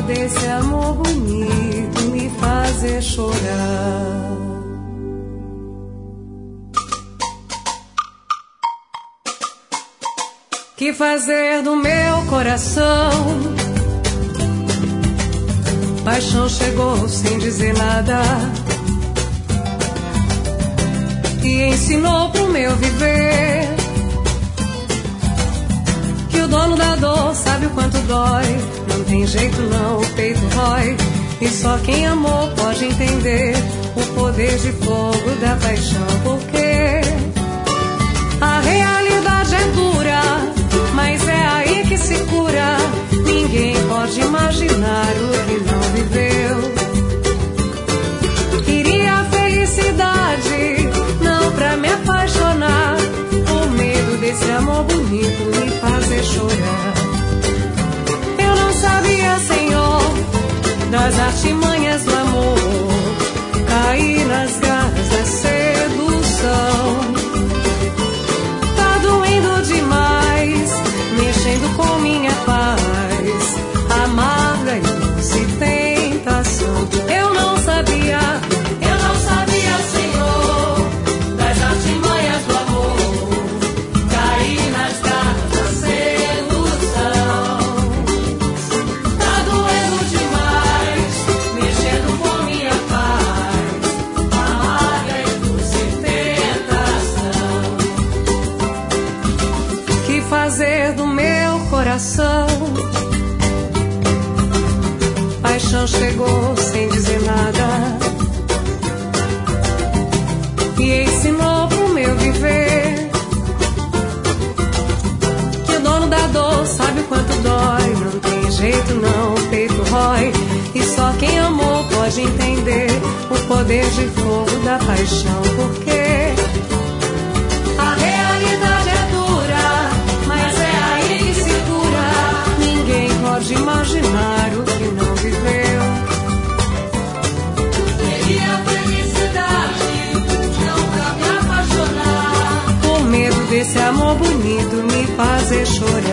desse amor bonito me fazer chorar. Que fazer do meu coração? Paixão chegou sem dizer nada e ensinou pro meu viver que o dono da dor sabe o quanto dói. Não tem jeito não, o peito rói, e só quem amou pode entender o poder de fogo da paixão. Porque a realidade é dura, mas é aí que se cura. Ninguém pode imaginar o que não viveu. Queria a felicidade, não pra me apaixonar, por medo desse amor bonito me fazer chorar. Eu não sabia, Senhor, das artimanhas do amor, caí nas garras da sedução. Tá doendo demais, mexendo com minha paz, amarga e doce tentação. Eu não sabia, Senhor, das artimanhas do amor, caí nas garras da sedução. Tá doendo demais, mexendo com minha paz, amarga e doce tentação. Que fazer do meu coração? Paixão chegou sem dizer nada e ensinou pro meu viver que o dono da dor sabe o quanto dói. Não tem jeito não, o peito rói, e só quem amou pode entender o poder de fogo da paixão. Porque a realidade é dura, mas é aí que se cura. Ninguém pode imaginar o que não viveu. Queria felicidade, não pra me apaixonar, por medo desse amor bonito me fazer chorar.